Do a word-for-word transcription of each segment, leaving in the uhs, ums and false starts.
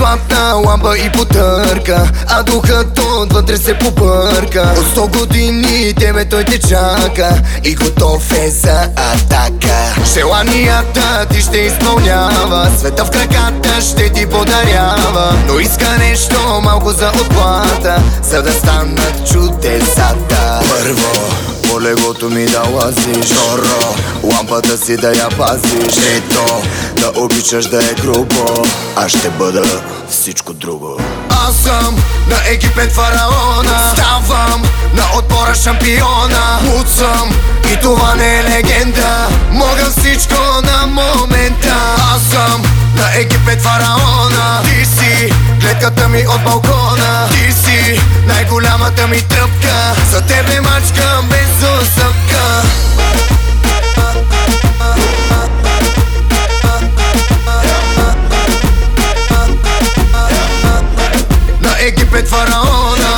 златна лампа и потърка, а духът отвътре се побърка. От сто години тебе той те чака и готов е за атака. Желанията ти ще изпълнява, света в краката ще ти подарява, но иска нещо малко за отплата, за да станат чудесата. Първо по леглото ми да лазиш, второ лампата си да я пазиш, трето да обичаш да е грубо, аз ще бъда всичко друго. Аз съм на Египет фараона, ставам на отбора шампиона. Луд съм и това не е легенда, мога всичко на момента. Аз съм на Египет фараона, ти си гледката ми от балкона, ти си най-голямата ми тръпка, за тебе мачкам без усъвка. На Египет фараона,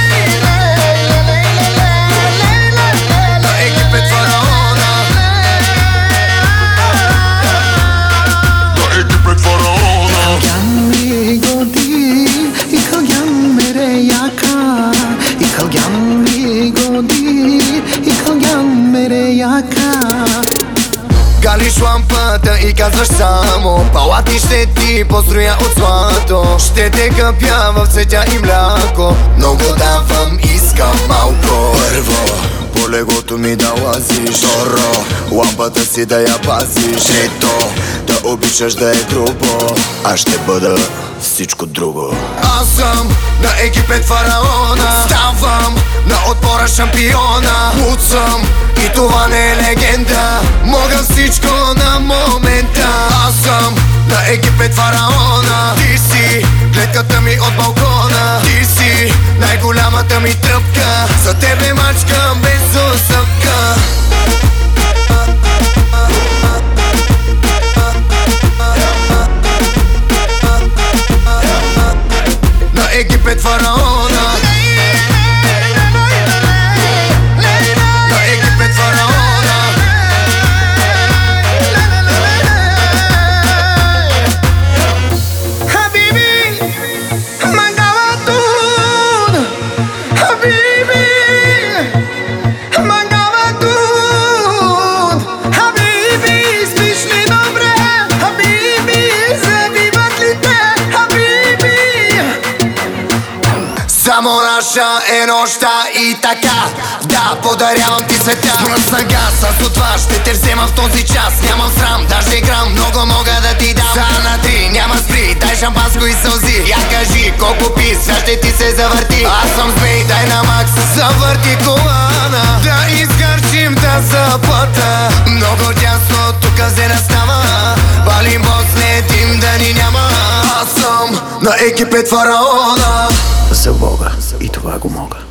на Египет фараона, на Египет фараона. Yıkılgan mere yaka, yıkılgan godi, yıkılgan mere yaka. Галиш лампата и казваш само, палати ще ти построя от злато. Ще те къпя в цветя и мляко, много давам, искам малко. Първо по леглото ми да лазиш, второ лампата си да я пазиш, трето да обичаш да е грубо, аз ще бъда всичко друго. Аз съм на Египет фараона, ставам на отбора шампиона. Луд съм и това не е легенда, мога всичко на момента. Аз съм на Египет фараона, ти си гледката ми от балкона, ти си най-голямата ми тръпка, за тебе мачкам без усъвка. На Египет фараона, на Египет фараона. Habibi, mancava tutto. Habibi, mancava tutto. Habibi, spiš mi dobre. Habibi, завиват ли те? Habibi. Само наша е нощта и така, да, подарявам ти света. Мръсна газ, аз от това ще те взема в този час. Нямам срам, даже грам, много мога да ти дам. За на три, няма спри, дай шампанско и сълзи. Я кажи, колко пи, сега ще ти се завърти. Аз съм змей, дай на макс, завърти колана, да изкърчим тази заплата. Много тясно, тук зена става, палим босне, дим да ни няма. Аз съм на Египет фараона. За Бога и това го мога.